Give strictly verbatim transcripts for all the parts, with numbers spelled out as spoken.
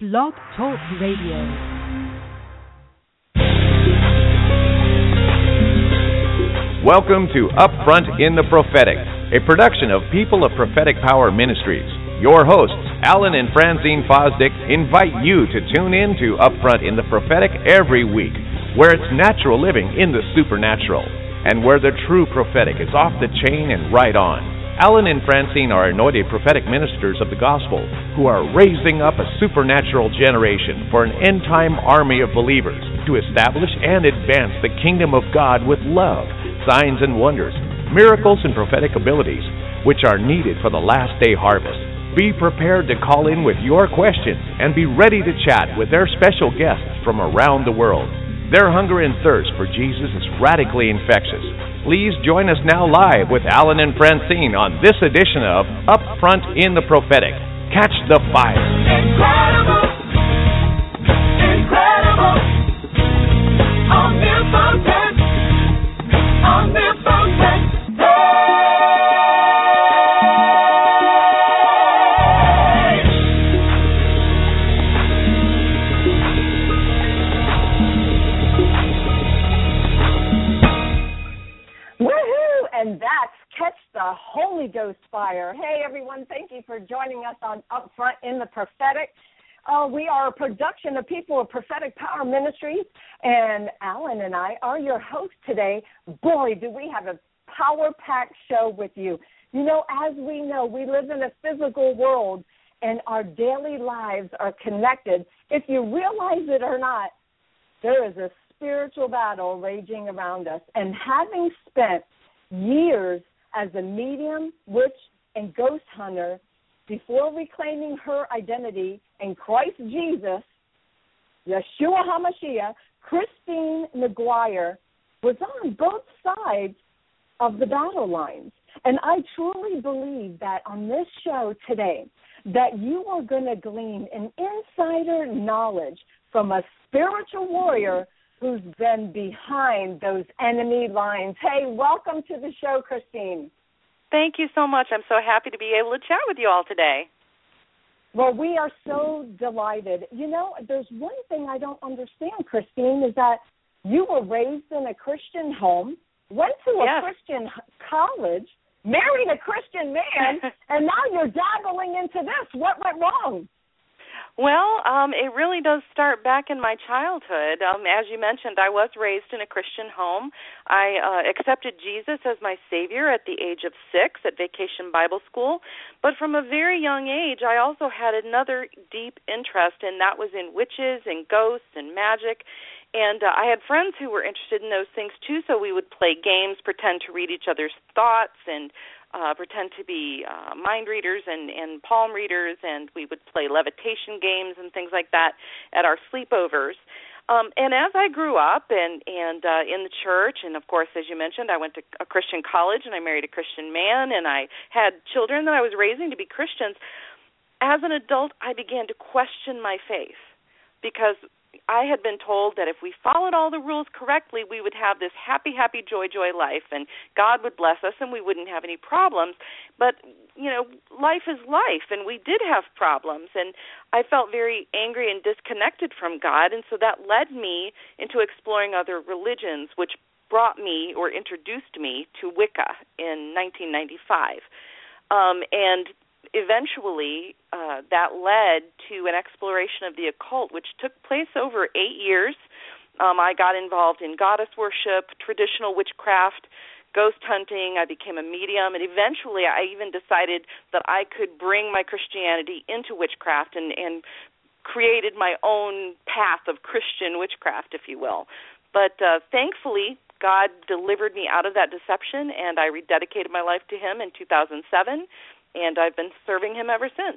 Blog Talk Radio. Welcome to Upfront in the Prophetic, a production of People of Prophetic Power Ministries. Your hosts, Alan and Francine Fosdick, invite you to tune in to Upfront in the Prophetic every week, where it's natural living in the supernatural, and where the true prophetic is off the chain and right on. Alan and Francine are anointed prophetic ministers of the gospel who are raising up a supernatural generation for an end-time army of believers to establish and advance the kingdom of God with love, signs and wonders, miracles and prophetic abilities, which are needed for the last day harvest. Be prepared to call in with your questions and be ready to chat with their special guests from around the world. Their hunger and thirst for Jesus is radically infectious. Please join us now live with Alan and Francine on this edition of Upfront in the Prophetic. Catch the fire. Incredible, incredible, omnipotent, omnipotent. And that's Catch the Holy Ghost Fire. Hey, everyone, thank you for joining us on Upfront in the Prophetic. Uh, we are a production of People of Prophetic Power Ministries, and Alan and I are your hosts today. Boy, do we have a power-packed show with you. You know, as we know, we live in a physical world, and our daily lives are connected. If you realize it or not, there is a spiritual battle raging around us, and having spent years as a medium, witch, and ghost hunter before reclaiming her identity in Christ Jesus, Yeshua HaMashiach, Christine McGuire was on both sides of the battle lines. And I truly believe that on this show today that you are going to glean an insider knowledge from a spiritual warrior who's been behind those enemy lines. Hey, welcome to the show, Christine. Thank you so much. I'm so happy to be able to chat with you all today. Well, we are so delighted. You know, there's one thing I don't understand, Christine, is that you were raised in a Christian home, went to a yes. Christian college, married a Christian man, and now you're dabbling into this. What went wrong? Well, um, it really does start back in my childhood. Um, as you mentioned, I was raised in a Christian home. I uh, accepted Jesus as my Savior at the age of six at Vacation Bible School. But from a very young age, I also had another deep interest, and that was in witches and ghosts and magic. And uh, I had friends who were interested in those things, too, so we would play games, pretend to read each other's thoughts, and Uh, pretend to be uh, mind readers and, and palm readers, and we would play levitation games and things like that at our sleepovers. Um, and as I grew up and, and uh, in the church, and of course, as you mentioned, I went to a Christian college and I married a Christian man, and I had children that I was raising to be Christians. As an adult, I began to question my faith because I had been told that if we followed all the rules correctly, we would have this happy, happy, joy, joy life, and God would bless us, and we wouldn't have any problems. But, you know, life is life, and we did have problems, and I felt very angry and disconnected from God, and so that led me into exploring other religions, which brought me or introduced me to Wicca in nineteen ninety-five. Um, and Eventually, uh, that led to an exploration of the occult, which took place over eight years. Um, I got involved in goddess worship, traditional witchcraft, ghost hunting. I became a medium, and eventually I even decided that I could bring my Christianity into witchcraft and, and created my own path of Christian witchcraft, if you will. But uh, thankfully, God delivered me out of that deception, and I rededicated my life to Him in two thousand seven. And I've been serving Him ever since.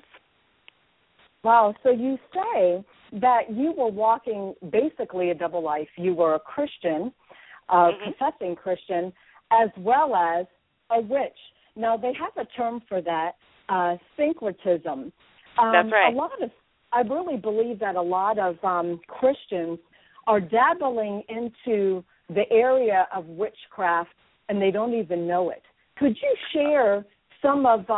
Wow, so you say that you were walking basically a double life. You were a Christian, a mm-hmm. professing Christian, as well as a witch. Now, they have a term for that, uh, syncretism. Um, That's right. A lot of, I really believe that a lot of um, Christians are dabbling into the area of witchcraft, and they don't even know it. Could you share some of uh,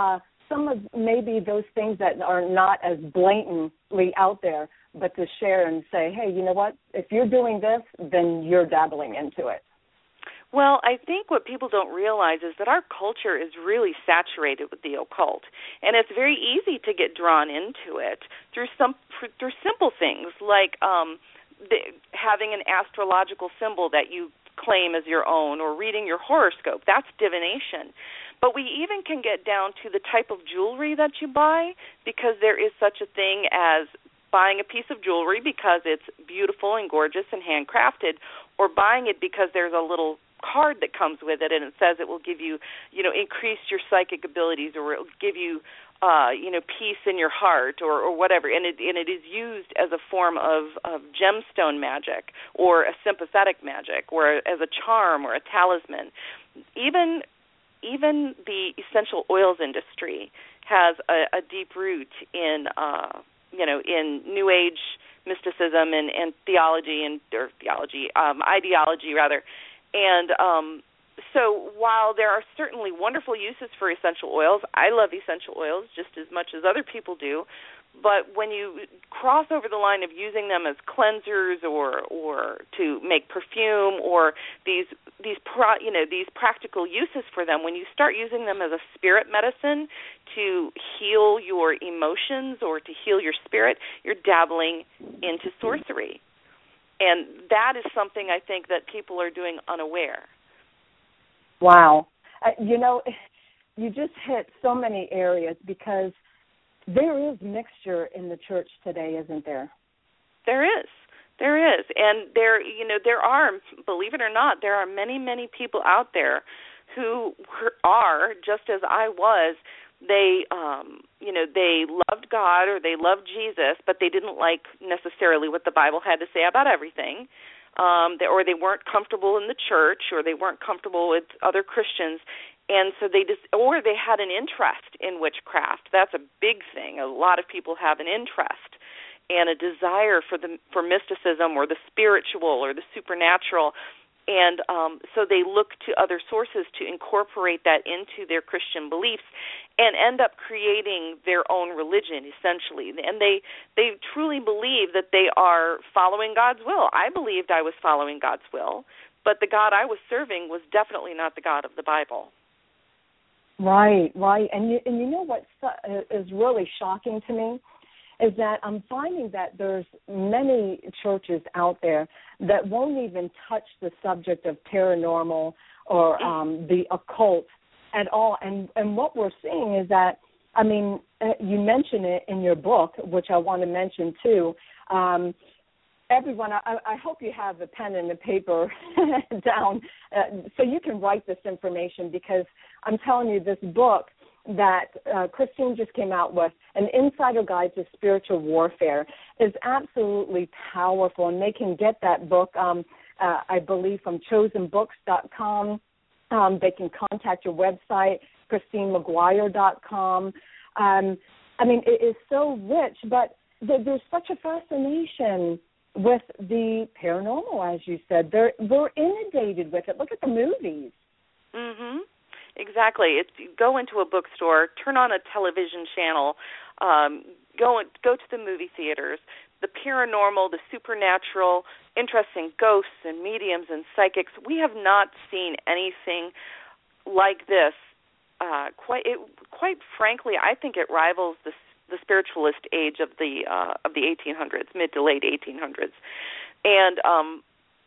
some of maybe those things that are not as blatantly out there, but to share and say, hey, you know what? If you're doing this, then you're dabbling into it. Well, I think what people don't realize is that our culture is really saturated with the occult, and it's very easy to get drawn into it through some through simple things like um, the, having an astrological symbol that you claim as your own, or reading your horoscope. That's divination. But we even can get down to the type of jewelry that you buy, because there is such a thing as buying a piece of jewelry because it's beautiful and gorgeous and handcrafted, or buying it because there's a little card that comes with it and it says it will give you, you know, increase your psychic abilities, or it will give you, uh, you know, peace in your heart, or, or whatever. And it and it is used as a form of, of gemstone magic, or a sympathetic magic, or as a charm or a talisman. Even even the essential oils industry has a, a deep root in, uh, you know, in New Age mysticism and, and theology and or theology um, ideology rather. And um, so while there are certainly wonderful uses for essential oils, I love essential oils just as much as other people do, but when you cross over the line of using them as cleansers, or or to make perfume, or these these pro, you know these practical uses for them, when you start using them as a spirit medicine to heal your emotions or to heal your spirit, you're dabbling into sorcery. And that is something I think that people are doing unaware. Wow. Uh, you know, you just hit so many areas, because there is mixture in the church today, isn't there? There is. There is. And there, you know, there are, believe it or not, there are many, many people out there who are, just as I was, they, um, you know, they loved God or they loved Jesus, but they didn't like necessarily what the Bible had to say about everything, um, they, or they weren't comfortable in the church, or they weren't comfortable with other Christians, and so they just, or they had an interest in witchcraft. That's a big thing. A lot of people have an interest and a desire for the for mysticism or the spiritual or the supernatural. And um, so they look to other sources to incorporate that into their Christian beliefs and end up creating their own religion, essentially. And they they truly believe that they are following God's will. I believed I was following God's will, but the God I was serving was definitely not the God of the Bible. Right, right. And you, and you know what is really shocking to me is that I'm finding that there's many churches out there that won't even touch the subject of paranormal or um, the occult at all. And and what we're seeing is that, I mean, you mention it in your book, which I want to mention too. Um, everyone, I, I hope you have a pen and a paper down uh, so you can write this information, because I'm telling you, this book that uh, Christine just came out with, An Insider Guide to Spiritual Warfare, is absolutely powerful, and they can get that book, um, uh, I believe, from chosen books dot com. Um, they can contact your website, christine mcguire dot com. Um, I mean, it is so rich, but th- there's such a fascination with the paranormal, as you said. They're, we're inundated with it. Look at the movies. Mm-hmm. Exactly. It's, you go into a bookstore, turn on a television channel, um, go go to the movie theaters. The paranormal, the supernatural, interesting ghosts and mediums and psychics. We have not seen anything like this. Uh, quite, it, quite frankly, I think it rivals the the spiritualist age of the uh, of the eighteen hundreds, mid to late eighteen hundreds, and um,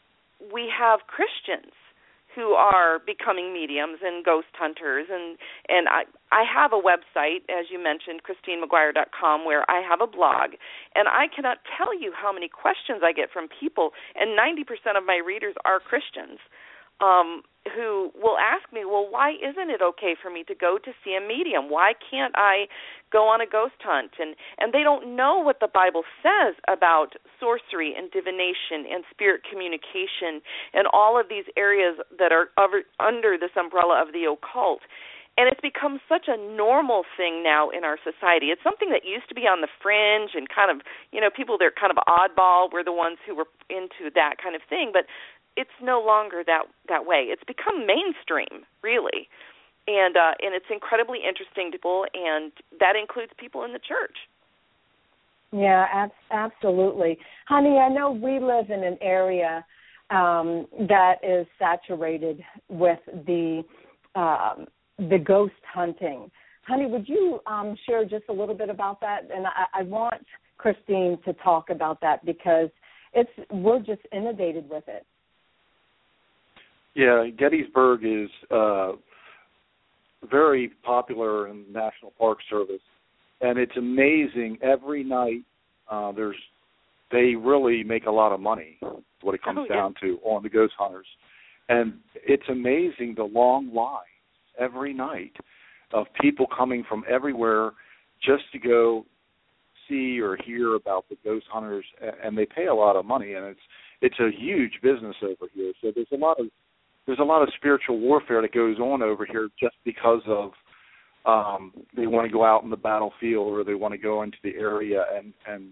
we have Christians who are becoming mediums and ghost hunters. And, and I, I have a website, as you mentioned, christine mcguire dot com, where I have a blog. And I cannot tell you how many questions I get from people, and ninety percent of my readers are Christians, um, who will ask me, well, why isn't it okay for me to go to see a medium? Why can't I go on a ghost hunt? And, and they don't know what the Bible says about sorcery and divination and spirit communication and all of these areas that are over, under this umbrella of the occult. And it's become such a normal thing now in our society. It's something that used to be on the fringe and kind of, you know, people that are kind of oddball were the ones who were into that kind of thing. But it's no longer that that way. It's become mainstream, really. And uh, and it's incredibly interesting to people, and that includes people in the church. Yeah, ab- absolutely. Honey, I know we live in an area um, that is saturated with the um, the ghost hunting. Honey, would you um, share just a little bit about that? And I, I want Christine to talk about that because it's we're just inundated with it. Yeah, Gettysburg is uh, very popular in the National Park Service, and it's amazing. Every night, uh, there's they really make a lot of money. Is what it comes oh, yeah. down to on the ghost hunters, and it's amazing the long lines every night of people coming from everywhere just to go see or hear about the ghost hunters, and they pay a lot of money, and it's it's a huge business over here. So there's a lot of there's a lot of spiritual warfare that goes on over here just because of um, they want to go out in the battlefield or they want to go into the area and, and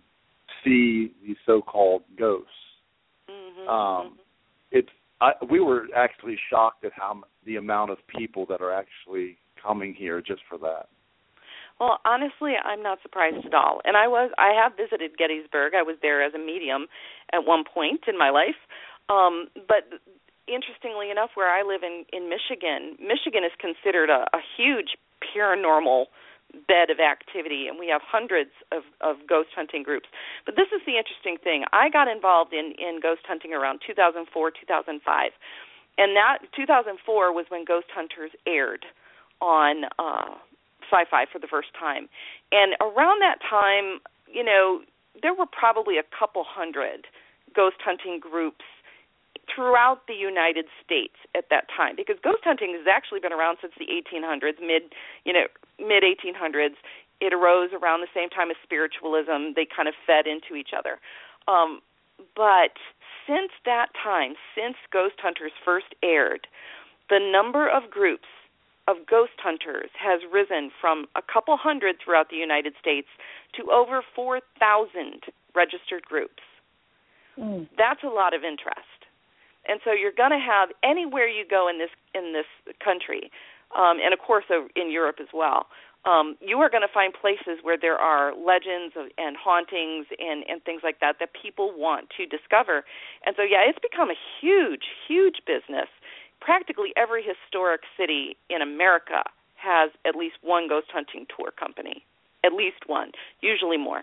see these so-called ghosts. Mm-hmm. Um, it's I, we were actually shocked at how the amount of people that are actually coming here just for that. Well, honestly, I'm not surprised at all. And I was I have visited Gettysburg. I was there as a medium at one point in my life. Um, but interestingly enough, where I live in, in Michigan, Michigan is considered a, a huge paranormal bed of activity, and we have hundreds of, of ghost hunting groups. But this is the interesting thing. I got involved in, in ghost hunting around two thousand four, two thousand five. And that two thousand four was when Ghost Hunters aired on uh, Sci-Fi for the first time. And around that time, you know, there were probably a couple hundred ghost hunting groups throughout the United States at that time, because ghost hunting has actually been around since the eighteen hundreds, mid, you know, mid eighteen hundreds. It arose around the same time as spiritualism. They kind of fed into each other. Um, but since that time, since Ghost Hunters first aired, the number of groups of ghost hunters has risen from a couple hundred throughout the United States to over four thousand registered groups. Mm. That's a lot of interest. And so you're going to have, anywhere you go in this in this country, um, and of course in Europe as well, um, you are going to find places where there are legends of, and hauntings and, and things like that that people want to discover. And so, yeah, it's become a huge, huge business. Practically every historic city in America has at least one ghost hunting tour company, at least one, usually more.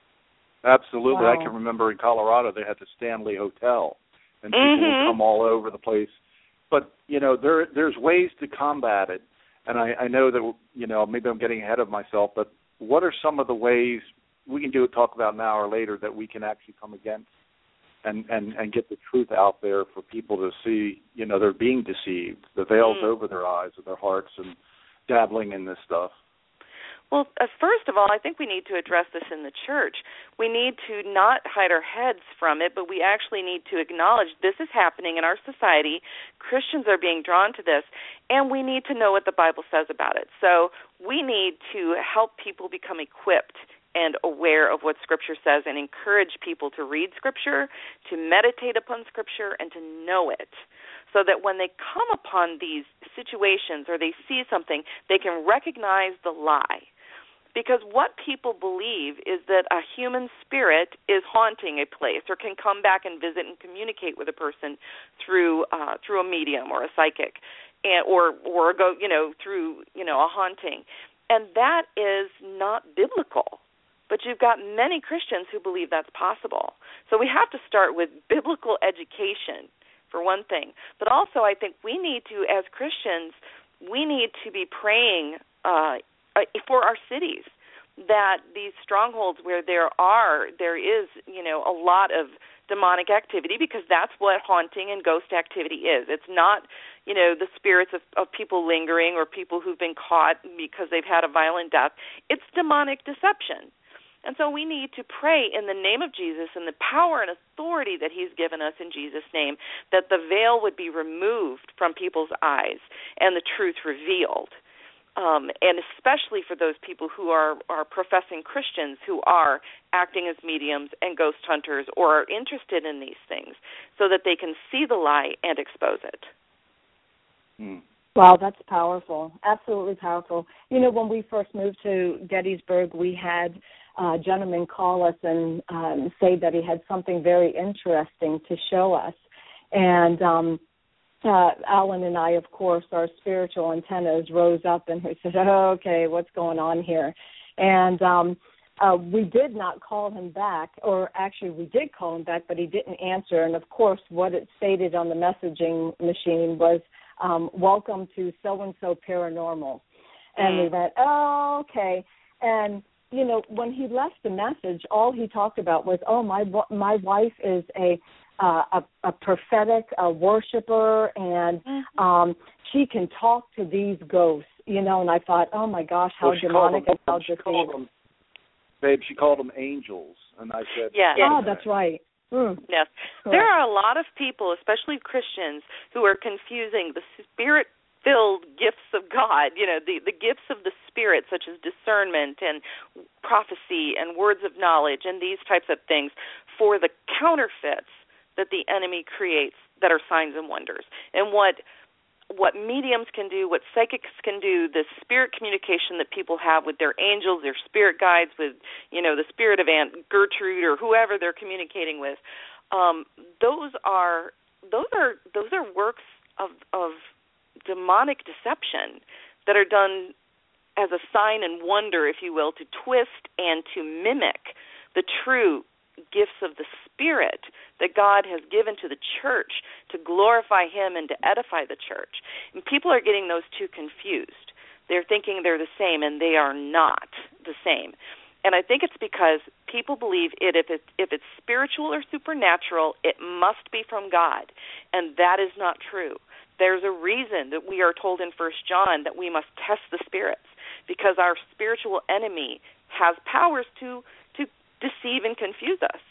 Absolutely. Wow. I can remember in Colorado they had the Stanley Hotel, and people mm-hmm. would come all over the place. But, you know, there there's ways to combat it, and I, I know that, you know, maybe I'm getting ahead of myself, but what are some of the ways we can do it, talk about now or later, that we can actually come against and, and, and get the truth out there for people to see, you know, they're being deceived, the veils mm. over their eyes and their hearts and dabbling in this stuff? Well, uh, first of all, I think we need to address this in the church. We need to not hide our heads from it, but we actually need to acknowledge this is happening in our society. Christians are being drawn to this, and we need to know what the Bible says about it. So we need to help people become equipped and aware of what Scripture says and encourage people to read Scripture, to meditate upon Scripture, and to know it, so that when they come upon these situations or they see something, they can recognize the lie. Because what people believe is that a human spirit is haunting a place or can come back and visit and communicate with a person through uh, through a medium or a psychic, and, or or go you know through you know a haunting, and that is not biblical. But you've got many Christians who believe that's possible. So we have to start with biblical education, for one thing. But also I think we need to, as Christians, we need to be praying uh, for our cities, that these strongholds where there are, there is, you know, a lot of demonic activity, because that's what haunting and ghost activity is. It's not, you know, the spirits of, of people lingering or people who've been caught because they've had a violent death. It's demonic deception. And so we need to pray in the name of Jesus and the power and authority that he's given us in Jesus' name, that the veil would be removed from people's eyes and the truth revealed. Um, and especially for those people who are, are professing Christians who are acting as mediums and ghost hunters or are interested in these things, so that they can see the lie and expose it. Hmm. Wow, that's powerful. Absolutely powerful. You know, when we first moved to Gettysburg, we had a gentleman call us and um, say that he had something very interesting to show us. And um, uh, Alan and I, of course, our spiritual antennas rose up, and we said, oh, okay, what's going on here? And um, uh, we did not call him back, or actually we did call him back, but he didn't answer. And, of course, what it stated on the messaging machine was, Um, welcome to so-and-so paranormal. And mm. we went, oh, okay. And, you know, when he left the message, all he talked about was, oh, my my wife is a uh, a, a prophetic a worshiper, and mm-hmm. um, she can talk to these ghosts, you know. And I thought, oh, my gosh, how well, demonic and how deceiving. Babe, she called them angels. And I said, yeah. Oh, that's right. Mm. Yes. Correct. There are a lot of people, especially Christians, who are confusing the spirit-filled gifts of God, you know, the, the gifts of the Spirit, such as discernment and prophecy and words of knowledge and these types of things, for the counterfeits that the enemy creates that are signs and wonders. And what what mediums can do, what psychics can do, the spirit communication that people have with their angels, their spirit guides, with, you know, the spirit of Aunt Gertrude or whoever they're communicating with, um, those are those are those are works of of demonic deception that are done as a sign and wonder, if you will, to twist and to mimic the true gifts of the Spirit that God has given to the church to glorify Him and to edify the church. And people are getting those two confused. They're thinking they're the same, and they are not the same. And I think it's because people believe it if it if it's spiritual or supernatural, it must be from God, and that is not true. There's a reason that we are told in First John that we must test the spirits, because our spiritual enemy has powers to to deceive and confuse us.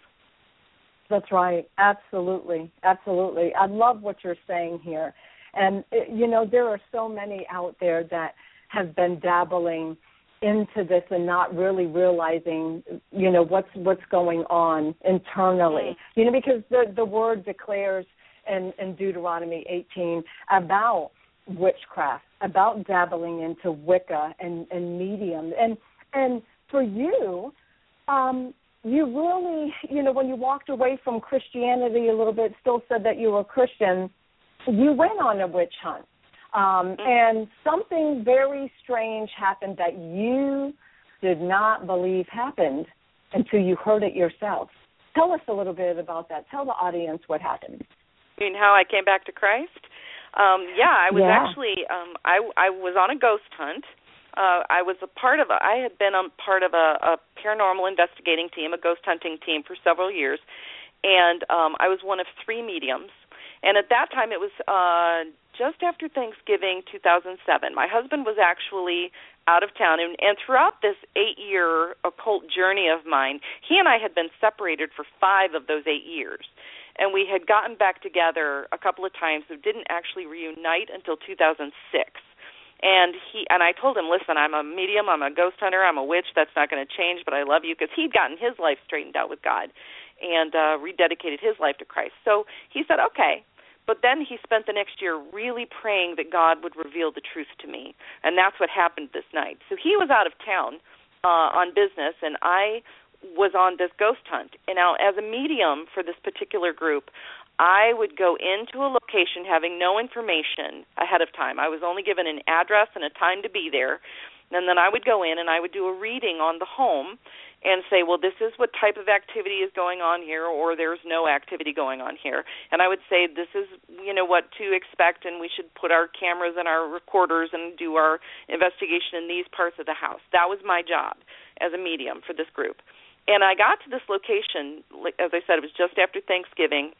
That's right. Absolutely. Absolutely. I love what you're saying here. And, you know, there are so many out there that have been dabbling into this and not really realizing, you know, what's what's going on internally. You know, because the, the word declares in, in Deuteronomy eighteen about witchcraft, about dabbling into Wicca and, and medium. And, and for you, Um, you really, you know, when you walked away from Christianity a little bit, still said that you were Christian, you went on a witch hunt. Um, and something very strange happened that you did not believe happened until you heard it yourself. Tell us a little bit about that. Tell the audience what happened. You mean how I came back to Christ? Um, yeah, I was yeah. actually, um, I, I was on a ghost hunt. Uh, I was a part of a, I had been a part of a, a paranormal investigating team, a ghost hunting team for several years, and um, I was one of three mediums. And at that time, it was uh, just after Thanksgiving two thousand seven. My husband was actually out of town, and, and throughout this eight-year occult journey of mine, he and I had been separated for five of those eight years. And we had gotten back together a couple of times, but didn't actually reunite until two thousand six. And he and I told him, listen, I'm a medium, I'm a ghost hunter, I'm a witch. That's not going to change, but I love you, because he'd gotten his life straightened out with God and uh, rededicated his life to Christ. So he said, okay. But then he spent the next year really praying that God would reveal the truth to me, and that's what happened this night. So he was out of town uh, on business, and I was on this ghost hunt. And now, as a medium for this particular group, I would go into a location having no information ahead of time. I was only given an address and a time to be there. And then I would go in and I would do a reading on the home and say, well, this is what type of activity is going on here, or there's no activity going on here. And I would say, this is, you know, what to expect, and we should put our cameras and our recorders and do our investigation in these parts of the house. That was my job as a medium for this group. And I got to this location, as I said, it was just after Thanksgiving.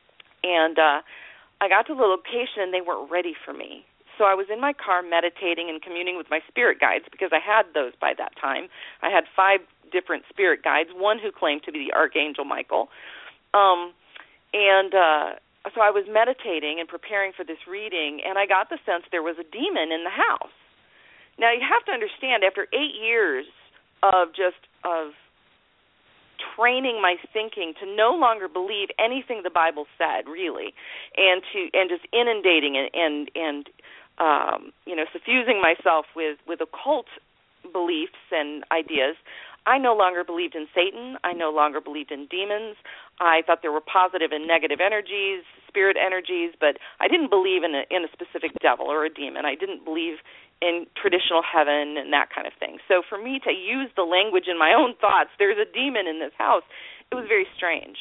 And uh, I got to the location, and they weren't ready for me. So I was in my car meditating and communing with my spirit guides, because I had those by that time. I had five different spirit guides, one who claimed to be the Archangel Michael. Um, and uh, so I was meditating and preparing for this reading, and I got the sense there was a demon in the house. Now, you have to understand, after eight years of just of training my thinking to no longer believe anything the Bible said, really, and to and just inundating and and, and um, you know, suffusing myself with, with occult beliefs and ideas, I no longer believed in Satan. I no longer believed in demons. I thought there were positive and negative energies, spirit energies, but I didn't believe in a, in a specific devil or a demon. I didn't believe in traditional heaven and that kind of thing. So for me to use the language in my own thoughts, there's a demon in this house, it was very strange.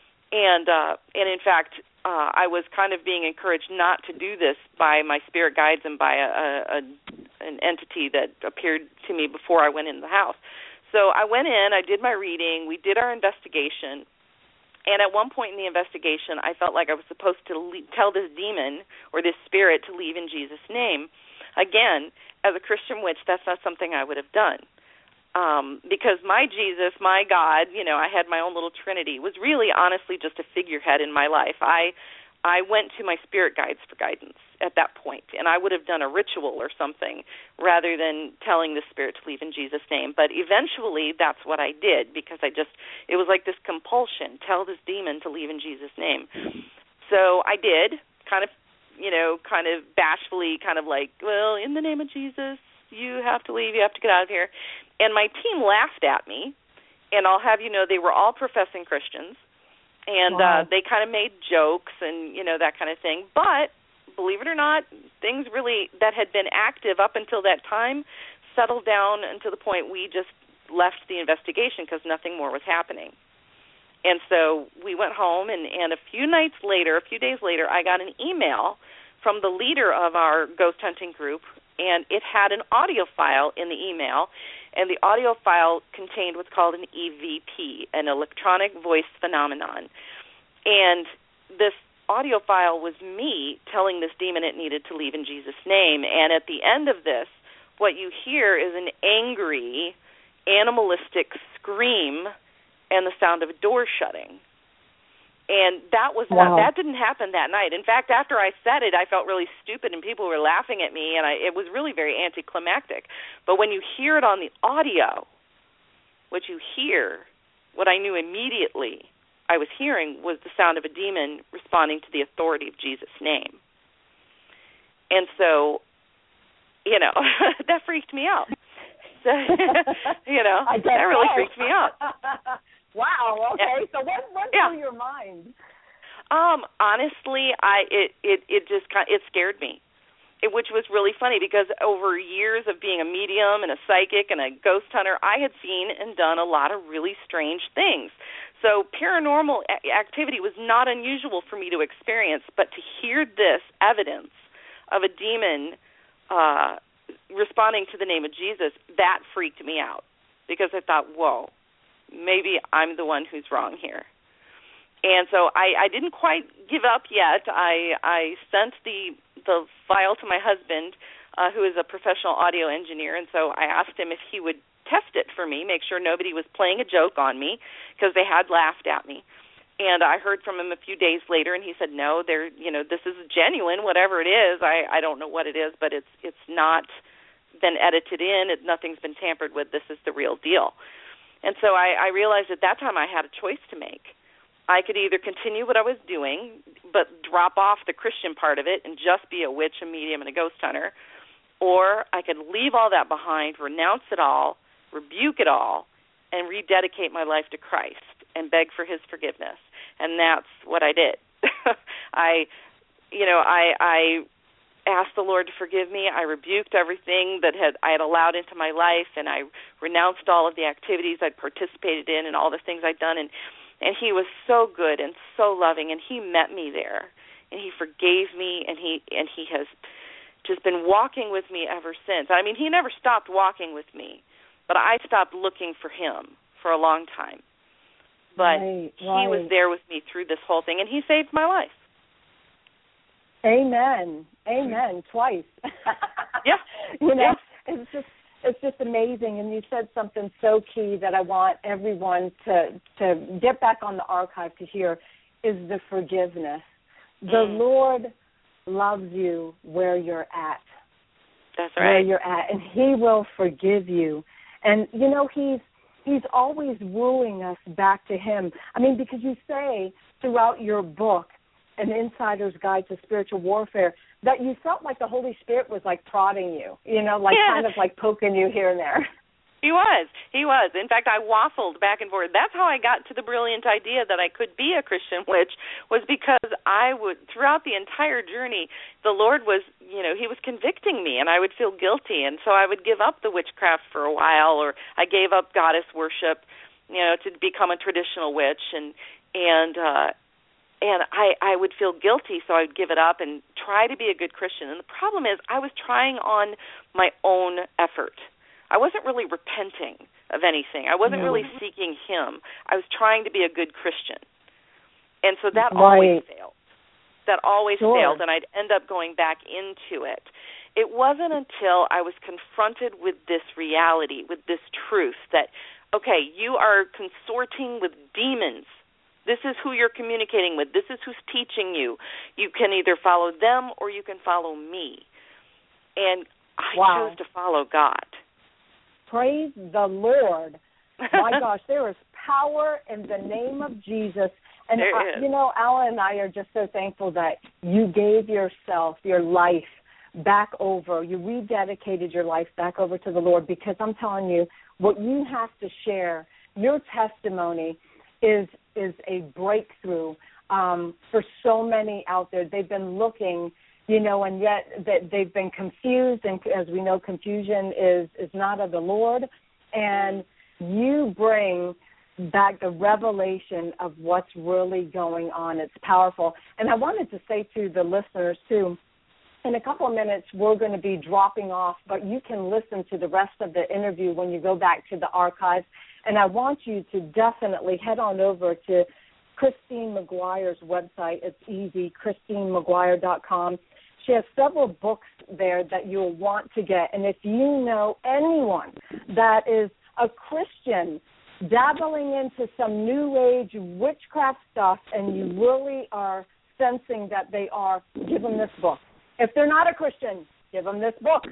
And uh, and in fact, uh, I was kind of being encouraged not to do this by my spirit guides and by a, a, an entity that appeared to me before I went in the house. So I went in, I did my reading, we did our investigation, and at one point in the investigation, I felt like I was supposed to leave, tell this demon or this spirit to leave in Jesus' name. Again, as a Christian witch, that's not something I would have done. Um, because my Jesus, my God, you know, I had my own little Trinity, was really honestly just a figurehead in my life. I I went to my spirit guides for guidance at that point, and I would have done a ritual or something rather than telling the spirit to leave in Jesus' name. But eventually that's what I did, because I just, it was like this compulsion, tell this demon to leave in Jesus' name. So I did, kind of, you know, kind of bashfully, kind of like, well, in the name of Jesus, you have to leave, you have to get out of here. And my team laughed at me, and I'll have you know they were all professing Christians, and wow. uh, they kind of made jokes and, you know, that kind of thing. But believe it or not, things really that had been active up until that time settled down until the point we just left the investigation because nothing more was happening. And so we went home, and, and a few nights later, a few days later, I got an email from the leader of our ghost hunting group, and it had an audio file in the email, and the audio file contained what's called an E V P, an electronic voice phenomenon. And this audio file was me telling this demon it needed to leave in Jesus' name, and at the end of this, what you hear is an angry, animalistic scream and the sound of a door shutting. And that was wow. not, that didn't happen that night. In fact, after I said it, I felt really stupid, and people were laughing at me, and I, it was really very anticlimactic. But when you hear it on the audio, what you hear, what I knew immediately I was hearing was the sound of a demon responding to the authority of Jesus' name. And so, you know, that freaked me out. So, you know, that really so. freaked me out. Wow. Okay. So what went yeah. through your mind? Um, honestly, I it it it just kind it scared me, it, which was really funny because over years of being a medium and a psychic and a ghost hunter, I had seen and done a lot of really strange things. So paranormal a- activity was not unusual for me to experience, but to hear this evidence of a demon uh, responding to the name of Jesus, that freaked me out because I thought, whoa. Maybe I'm the one who's wrong here. And so I, I didn't quite give up yet. I I sent the the file to my husband, uh, who is a professional audio engineer, and so I asked him if he would test it for me, make sure nobody was playing a joke on me, because they had laughed at me. And I heard from him a few days later, and he said, no, they're, you know, this is genuine, whatever it is. I, I don't know what it is, but it's it's not been edited in. It, nothing's been tampered with. This is the real deal. And so I, I realized at that time I had a choice to make. I could either continue what I was doing, but drop off the Christian part of it and just be a witch, a medium, and a ghost hunter, or I could leave all that behind, renounce it all, rebuke it all, and rededicate my life to Christ and beg for his forgiveness. And that's what I did. I, you know, I, I asked the Lord to forgive me. I rebuked everything that had I had allowed into my life, and I renounced all of the activities I'd participated in and all the things I'd done. And, and he was so good and so loving, and he met me there, and he forgave me, and he and he has just been walking with me ever since. I mean, he never stopped walking with me, but I stopped looking for him for a long time. But right, he right. was there with me through this whole thing, and he saved my life. Amen. Amen. Twice. Yeah. You know, yeah. it's just it's just amazing. And you said something so key that I want everyone to to get back on the archive to hear is the forgiveness. The Mm. Lord loves you where you're at. That's right. Where you're at, and he will forgive you. And you know, he's he's always wooing us back to him. I mean, because you say throughout your book An Insider's Guide to Spiritual Warfare, that you felt like the Holy Spirit was like prodding you, you know, like yeah. kind of like poking you here and there. He was. He was. In fact, I waffled back and forth. That's how I got to the brilliant idea that I could be a Christian witch, was because I would, throughout the entire journey, the Lord was, you know, he was convicting me, and I would feel guilty. And so I would give up the witchcraft for a while, or I gave up goddess worship, you know, to become a traditional witch. And, and, uh, and I, I would feel guilty, so I would give it up and try to be a good Christian. And the problem is I was trying on my own effort. I wasn't really repenting of anything. I wasn't really seeking him. I was trying to be a good Christian. And so that right. always failed. That always sure. failed, and I'd end up going back into it. It wasn't until I was confronted with this reality, with this truth, that, okay, you are consorting with demons. This is who you're communicating with. This is who's teaching you. You can either follow them or you can follow me. And I wow. chose to follow God. Praise the Lord. My gosh, there is power in the name of Jesus. And, I, you know, Alan and I are just so thankful that you gave yourself, your life back over. You rededicated your life back over to the Lord, because I'm telling you, what you have to share, your testimony is is a breakthrough um, for so many out there. They've been looking, you know, and yet that they've been confused, and as we know, confusion is, is not of the Lord. And you bring back the revelation of what's really going on. It's powerful. And I wanted to say to the listeners, too, in a couple of minutes we're going to be dropping off, but you can listen to the rest of the interview when you go back to the archives. And I want you to definitely head on over to Christine McGuire's website. It's easy, christine mcguire dot com. She has several books there that you'll want to get. And if you know anyone that is a Christian dabbling into some new age witchcraft stuff, and you really are sensing that they are, give them this book. If they're not a Christian, give them this book.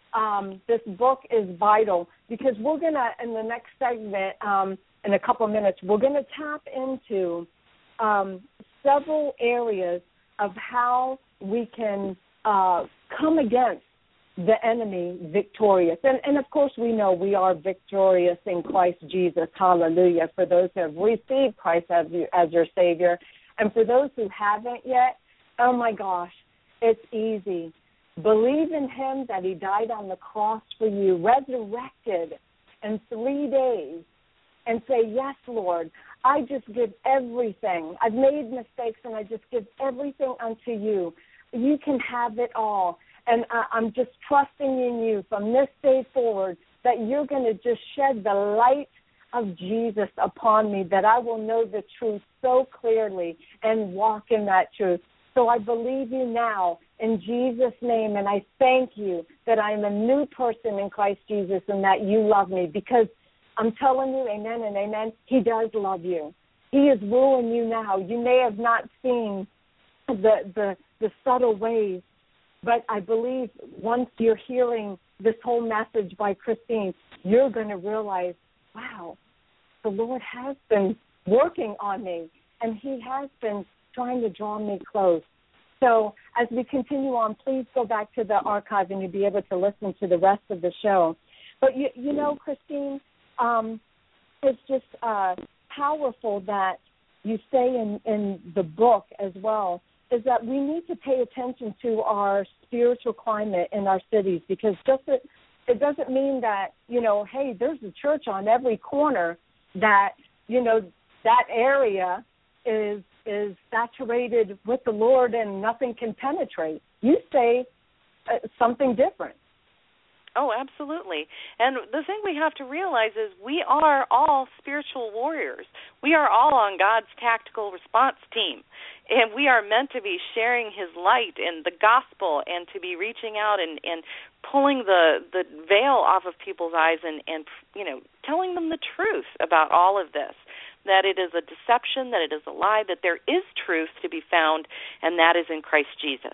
Um, this book is vital, because we're going to, in the next segment, um, in a couple of minutes, we're going to tap into um, several areas of how we can uh, come against the enemy victorious. And, and, of course, we know we are victorious in Christ Jesus. Hallelujah. For those who have received Christ as, as your Savior. And for those who haven't yet, oh, my gosh, it's easy. Believe in him, that he died on the cross for you, resurrected in three days, and say, yes, Lord, I just give everything. I've made mistakes, and I just give everything unto you. You can have it all. And I, I'm just trusting in you from this day forward that you're going to just shed the light of Jesus upon me, that I will know the truth so clearly and walk in that truth. So I believe you now in Jesus' name, and I thank you that I am a new person in Christ Jesus and that you love me, because I'm telling you, amen and amen, he does love you. He is wooing you now. You may have not seen the, the, the subtle ways, but I believe once you're hearing this whole message by Christine, you're going to realize, wow, the Lord has been working on me, and he has been trying to draw me close. So as we continue on, please go back to the archive and you'll be able to listen to the rest of the show. But, you, you know, Christine, um, it's just uh, powerful that you say in, in the book as well, is that we need to pay attention to our spiritual climate in our cities, because just it, it doesn't mean that, you know, hey, there's a church on every corner, that, you know, that area is is saturated with the Lord and nothing can penetrate. You say uh, something different. Oh, absolutely. And the thing we have to realize is we are all spiritual warriors. We are all on God's tactical response team. And we are meant to be sharing his light and the gospel, and to be reaching out and, and pulling the, the veil off of people's eyes and, and, you know, telling them the truth about all of this, that it is a deception, that it is a lie, that there is truth to be found, and that is in Christ Jesus.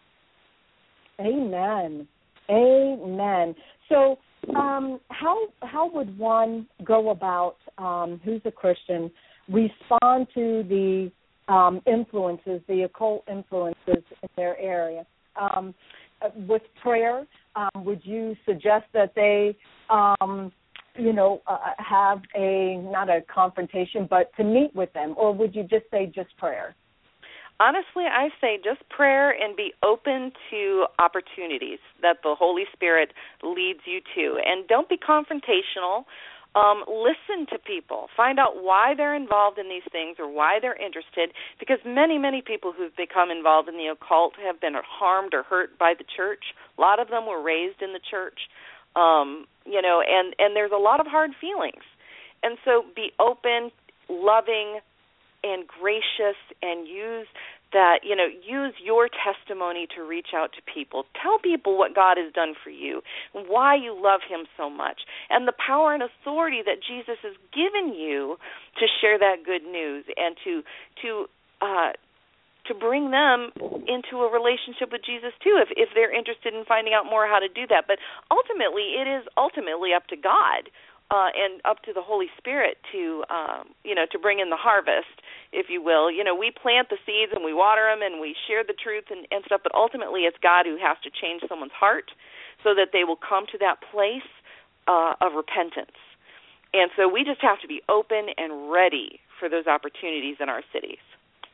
Amen. Amen. So um, how how would one go about, um, who's a Christian, respond to the um, influences, the occult influences in their area. Um, with prayer, um, would you suggest that they, um, you know, uh, have a, not a confrontation, but to meet with them, or would you just say just prayer? Honestly, I say just prayer and be open to opportunities that the Holy Spirit leads you to. And don't be confrontational. Um, listen to people. Find out why they're involved in these things or why they're interested, because many, many people who've become involved in the occult have been harmed or hurt by the church. A lot of them were raised in the church, um, you know, and, and there's a lot of hard feelings. And so be open, loving, and gracious, and use that, you know, use your testimony to reach out to people. Tell people what God has done for you, why you love him so much, and the power and authority that Jesus has given you to share that good news and to to uh, to bring them into a relationship with Jesus too, if if they're interested in finding out more how to do that. But ultimately, it is ultimately up to God. Uh, and up to the Holy Spirit to, um, you know, to bring in the harvest, if you will. You know, we plant the seeds and we water them and we share the truth and, and stuff, but ultimately it's God who has to change someone's heart so that they will come to that place uh, of repentance. And so we just have to be open and ready for those opportunities in our cities.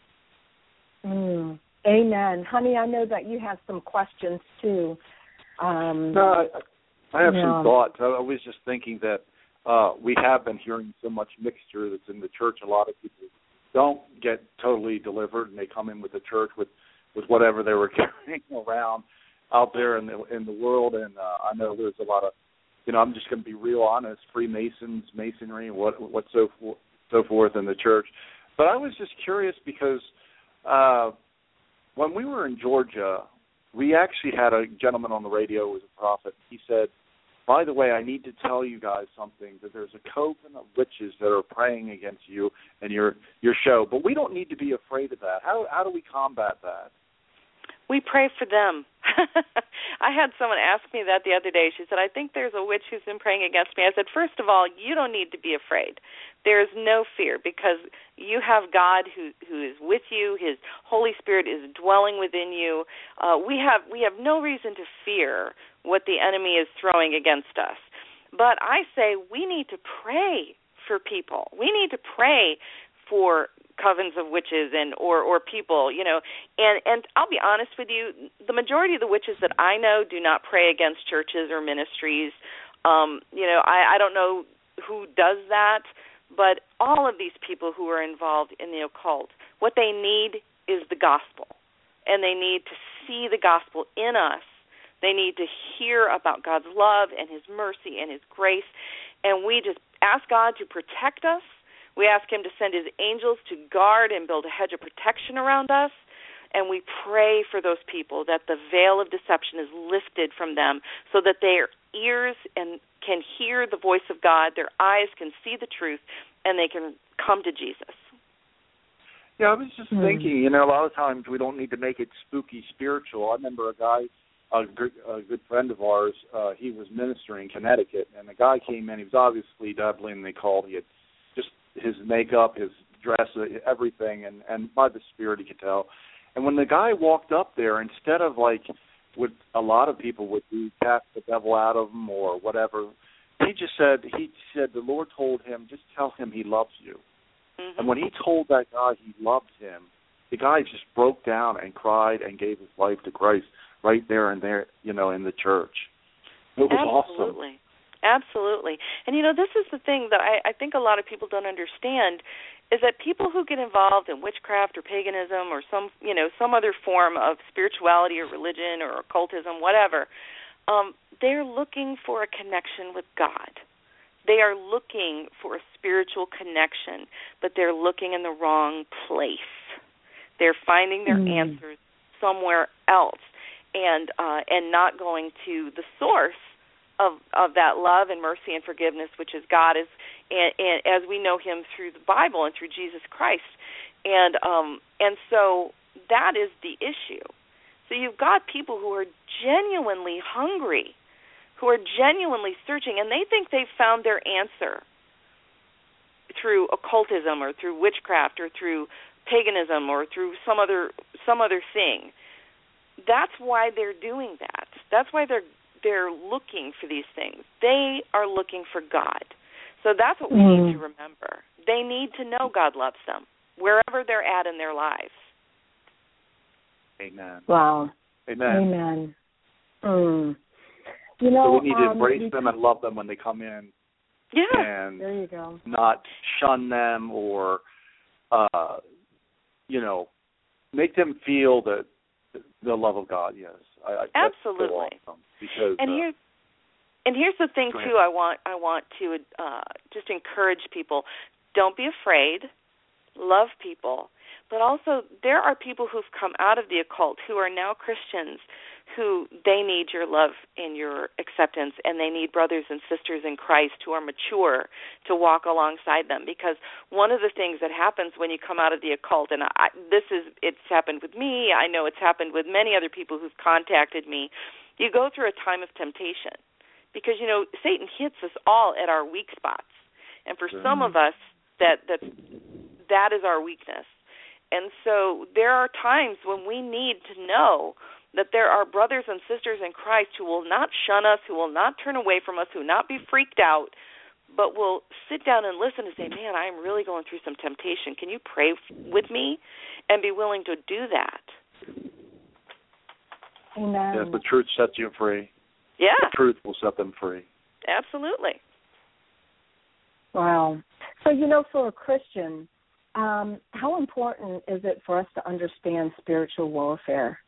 Mm, amen. Honey, I know that you have some questions too. Um, no, I, I have yeah. some thoughts. I was just thinking that Uh, we have been hearing so much mixture that's in the church. A lot of people don't get totally delivered, and they come in with the church with, with whatever they were carrying around out there in the in the world. And uh, I know there's a lot of, you know, I'm just going to be real honest, Freemasons, Masonry, what what so for, so forth in the church. But I was just curious because uh, when we were in Georgia, we actually had a gentleman on the radio who was a prophet. He said, by the way, I need to tell you guys something, that there's a coven of witches that are praying against you and your your show. But we don't need to be afraid of that. How how do we combat that? We pray for them. I had someone ask me that the other day. She said, I think there's a witch who's been praying against me. I said, first of all, you don't need to be afraid. There's no fear because you have God who who is with you. His Holy Spirit is dwelling within you. Uh, we have we have no reason to fear what the enemy is throwing against us. But I say we need to pray for people. We need to pray for covens of witches and or, or people, you know. And, and I'll be honest with you, the majority of the witches that I know do not pray against churches or ministries. Um, you know, I, I don't know who does that, but all of these people who are involved in the occult, what they need is the gospel. And they need to see the gospel in us. They need to hear about God's love and his mercy and his grace. And we just ask God to protect us. We ask him to send his angels to guard and build a hedge of protection around us. And we pray for those people that the veil of deception is lifted from them so that their ears and can hear the voice of God, their eyes can see the truth, and they can come to Jesus. Yeah, I was just mm. thinking, you know, a lot of times we don't need to make it spooky spiritual. I remember a guy, a good, a good friend of ours, uh, he was ministering in Connecticut, and the guy came in, he was obviously doubling, they called, he had just his makeup, his dress, everything, and, and by the Spirit he could tell. And when the guy walked up there, instead of like what a lot of people would do, cast the devil out of him or whatever, he just said, he said the Lord told him, just tell him he loves you. Mm-hmm. And when he told that guy he loved him, the guy just broke down and cried and gave his life to Christ right there and there, you know, in the church. It was Absolutely. awesome. Absolutely. And, you know, this is the thing that I, I think a lot of people don't understand is that people who get involved in witchcraft or paganism or some, you know, some other form of spirituality or religion or occultism, whatever, um, they're looking for a connection with God. They are looking for a spiritual connection, but they're looking in the wrong place. They're finding their mm. answers somewhere else and uh, and not going to the source of of that love and mercy and forgiveness, which is God, is and, and as we know him through the Bible and through Jesus Christ. And um, and so that is the issue. So you've got people who are genuinely hungry, who are genuinely searching, and they think they've found their answer through occultism or through witchcraft or through paganism or through some other some other thing. That's why they're doing that. That's why they're they're looking for these things. They are looking for God. So that's what we mm. need to remember. They need to know God loves them wherever they're at in their lives. Amen. Wow. Amen. Amen. Mm. You know, so we need to um, embrace we, them and love them when they come in. Yeah. And there you go. Not shun them or, uh, you know, make them feel that the love of God. Yes, I, I, absolutely. That's so awesome because and uh, here's and here's the thing too. I want I want to uh, just encourage people. Don't be afraid. Love people. But also, there are people who've come out of the occult who are now Christians who they need your love and your acceptance, and they need brothers and sisters in Christ who are mature to walk alongside them. Because one of the things that happens when you come out of the occult, and I, this is, it's happened with me, I know it's happened with many other people who've contacted me, you go through a time of temptation. Because, you know, Satan hits us all at our weak spots. And for some of us, that that that is our weakness. And so there are times when we need to know that there are brothers and sisters in Christ who will not shun us, who will not turn away from us, who will not be freaked out, but will sit down and listen and say, man, I'm really going through some temptation. Can you pray with me? And be willing to do that. Amen. Yes, the truth sets you free. Yeah. The truth will set them free. Absolutely. Wow. So, you know, for a Christian, Um, how important is it for us to understand spiritual warfare?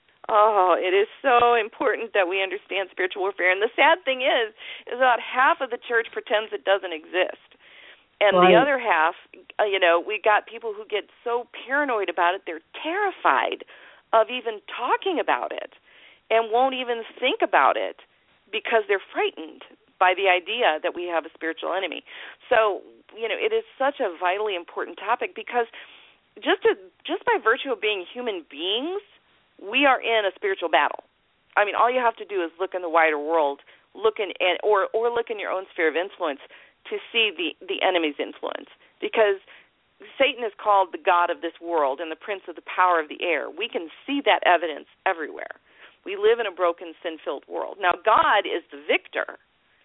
Oh, it is so important that we understand spiritual warfare. And the sad thing is, is about half of the church pretends it doesn't exist. And right. the other half, uh, you know, we got people who get so paranoid about it, they're terrified of even talking about it and won't even think about it because they're frightened by the idea that we have a spiritual enemy. So, you know, it is such a vitally important topic because just to, just by virtue of being human beings, we are in a spiritual battle. I mean, all you have to do is look in the wider world, look in, or or look in your own sphere of influence to see the, the enemy's influence. Because Satan is called the god of this world and the prince of the power of the air. We can see that evidence everywhere. We live in a broken, sin-filled world. Now, God is the victor.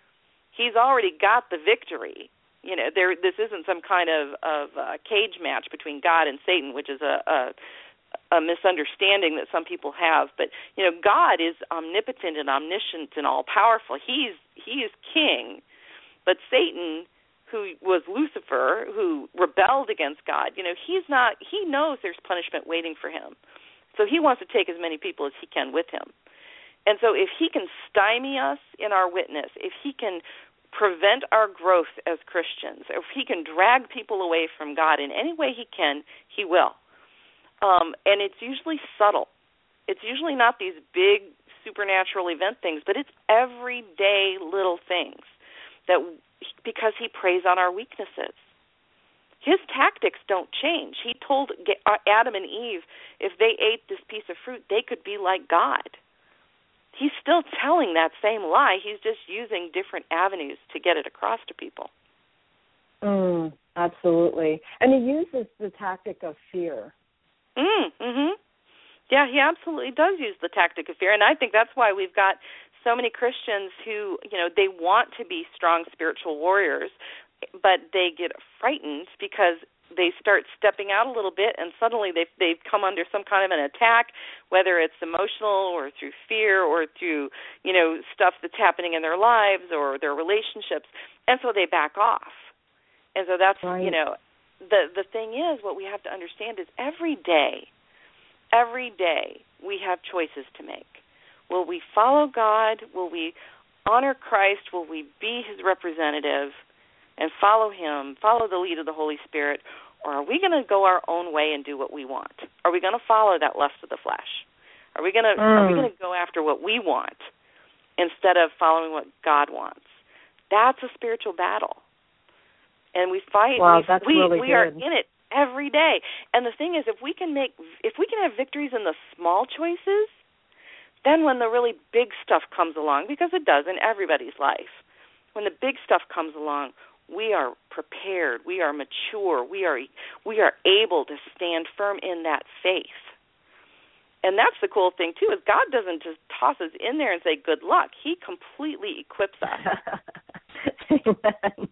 He's already got the victory. You know, there. This isn't some kind of, of uh, cage match between God and Satan, which is a, a, a misunderstanding that some people have. But, you know, God is omnipotent and omniscient and all-powerful. He's He is king. But Satan, who was Lucifer, who rebelled against God, you know, he's not. He knows there's punishment waiting for him. So he wants to take as many people as he can with him. And so if he can stymie us in our witness, if he can prevent our growth as Christians, if he can drag people away from God in any way he can, he will. Um, and it's usually subtle. It's usually not these big supernatural event things, but it's everyday little things that because he preys on our weaknesses. His tactics don't change. He told Adam and Eve if they ate this piece of fruit, they could be like God. He's still telling that same lie. He's just using different avenues to get it across to people. Mm, absolutely. And he uses the tactic of fear. Mm, mm-hmm. Yeah, he absolutely does use the tactic of fear. And I think that's why we've got so many Christians who, you know, they want to be strong spiritual warriors, but they get frightened because they start stepping out a little bit, and suddenly they've, they've come under some kind of an attack, whether it's emotional or through fear or through, you know, stuff that's happening in their lives or their relationships, and so they back off. And so that's, right. you know, the the thing is, what we have to understand is every day, every day we have choices to make. Will we follow God? Will we honor Christ? Will we be his representative and follow him, follow the lead of the Holy Spirit, or are we going to go our own way and do what we want? Are we going to follow that lust of the flesh? Are we going to mm. are we going to go after what we want instead of following what God wants? That's a spiritual battle, and we fight. Wow, we that's we, really we good. are in it every day. And the thing is, if we can make, if we can have victories in the small choices, then when the really big stuff comes along, because it does in everybody's life, when the big stuff comes along, we are prepared, we are mature, we are we are able to stand firm in that faith. And that's the cool thing, too, is God doesn't just toss us in there and say, good luck. He completely equips us. Amen.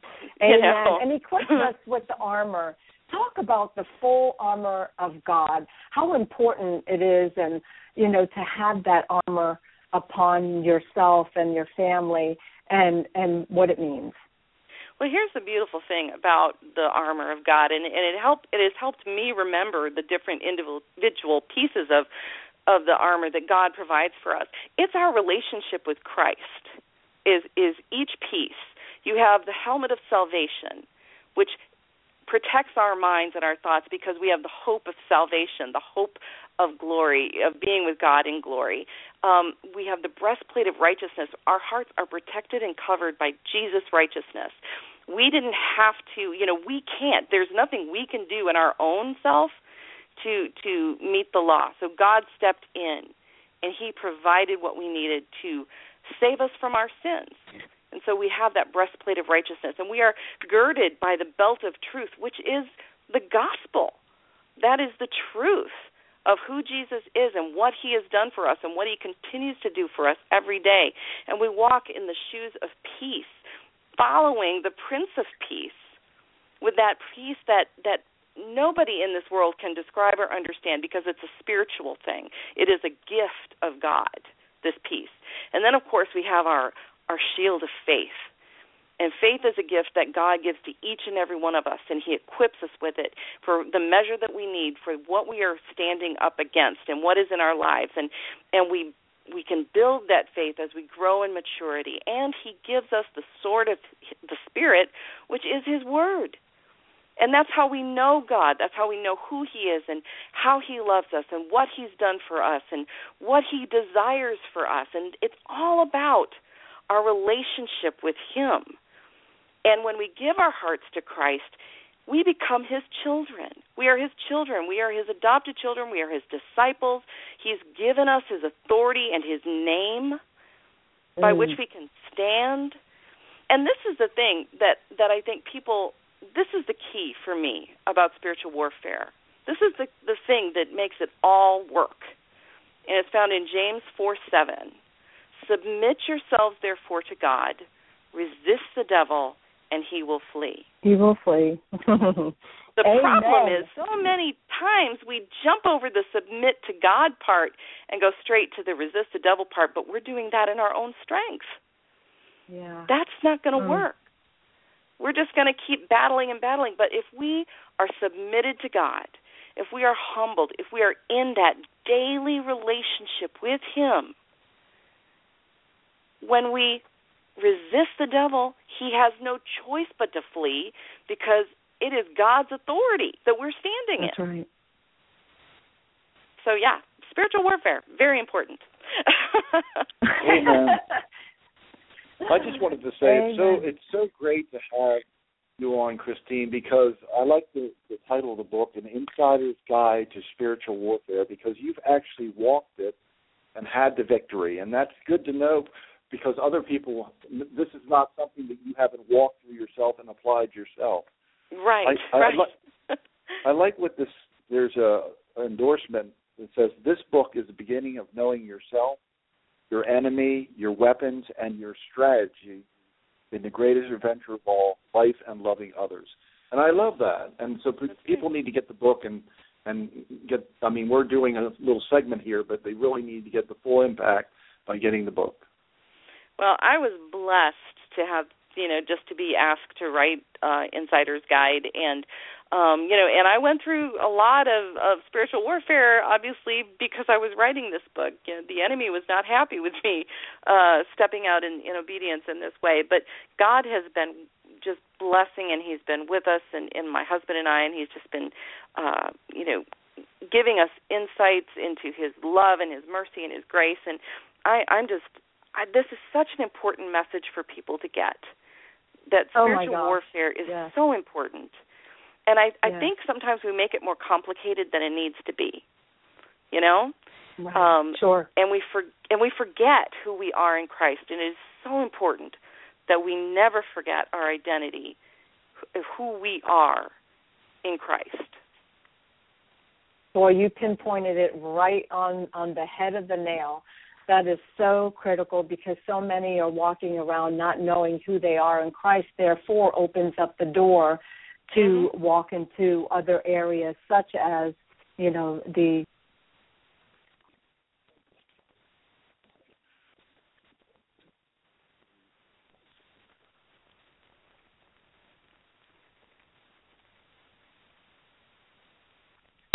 You Amen. know? And equips us with the armor. Talk about the full armor of God, how important it is, and, you know, to have that armor upon yourself and your family, and, and what it means. Well, here's the beautiful thing about the armor of God, and, and it helped. It has helped me remember the different individual pieces of of the armor that God provides for us. It's our relationship with Christ is is each piece. You have the helmet of salvation, which protects our minds and our thoughts because we have the hope of salvation, the hope of glory, of being with God in glory. Um, we have the breastplate of righteousness. Our hearts are protected and covered by Jesus' righteousness. We didn't have to, you know, we can't. There's nothing we can do in our own self to to meet the law. So God stepped in, and He provided what we needed to save us from our sins. And so we have that breastplate of righteousness, and we are girded by the belt of truth, which is the gospel. That is the truth of who Jesus is and what He has done for us and what He continues to do for us every day. And we walk in the shoes of peace, following the Prince of Peace, with that peace that, that nobody in this world can describe or understand because it's a spiritual thing. It is a gift of God, this peace. And then, of course, we have our, our shield of faith. And faith is a gift that God gives to each and every one of us, and He equips us with it for the measure that we need for what we are standing up against and what is in our lives. And, and we we can build that faith as we grow in maturity. And He gives us the sword of the Spirit, which is His Word. And that's how we know God. That's how we know who He is and how He loves us and what He's done for us and what He desires for us. And it's all about our relationship with Him. And when we give our hearts to Christ, we become His children. We are His children. We are His adopted children. We are His disciples. He's given us His authority and His name mm. by which we can stand. And this is the thing that, that I think people, this is the key for me about spiritual warfare. This is the, the thing that makes it all work. And it's found in James four seven. Submit yourselves, therefore, to God. Resist the devil, and he will flee. He will flee. The Amen. problem is so many times we jump over the submit to God part and go straight to the resist the devil part, but we're doing that in our own strength. Yeah. That's not going to mm. work. We're just going to keep battling and battling. But if we are submitted to God, if we are humbled, if we are in that daily relationship with Him, when we resist the devil, he has no choice but to flee because it is God's authority that we're standing That's in. That's right. So, yeah, spiritual warfare, very important. Amen. I just wanted to say it's so it's so great to have you on, Christine, because I like the, the title of the book, An Insider's Guide to Spiritual Warfare, because you've actually walked it and had the victory, and that's good to know. Because other people, this is not something that you haven't walked through yourself and applied yourself. Right, I, I, right. I, like, I like what this, there's a an endorsement that says, this book is the beginning of knowing yourself, your enemy, your weapons, and your strategy in the greatest adventure of all, life and loving others. And I love that. And so p- people need to get the book and, and get, I mean, we're doing a little segment here, but they really need to get the full impact by getting the book. Well, I was blessed to have, you know, just to be asked to write uh, Insider's Guide. And, um, you know, and I went through a lot of, of spiritual warfare, obviously, because I was writing this book. You know, the enemy was not happy with me uh, stepping out in, in obedience in this way. But God has been just blessing, and He's been with us, and, and my husband and I, and He's just been, uh, you know, giving us insights into His love and His mercy and His grace. And I, I'm just... I, this is such an important message for people to get, that spiritual oh warfare is yes. so important. And I, I yes. think sometimes we make it more complicated than it needs to be, you know? Right. Um, sure. And we for, and we forget who we are in Christ, and it is so important that we never forget our identity of who we are in Christ. Boy, you pinpointed it right on, on the head of the nail. That is so critical because so many are walking around not knowing who they are in Christ, therefore opens up the door to mm-hmm. walk into other areas such as, you know, the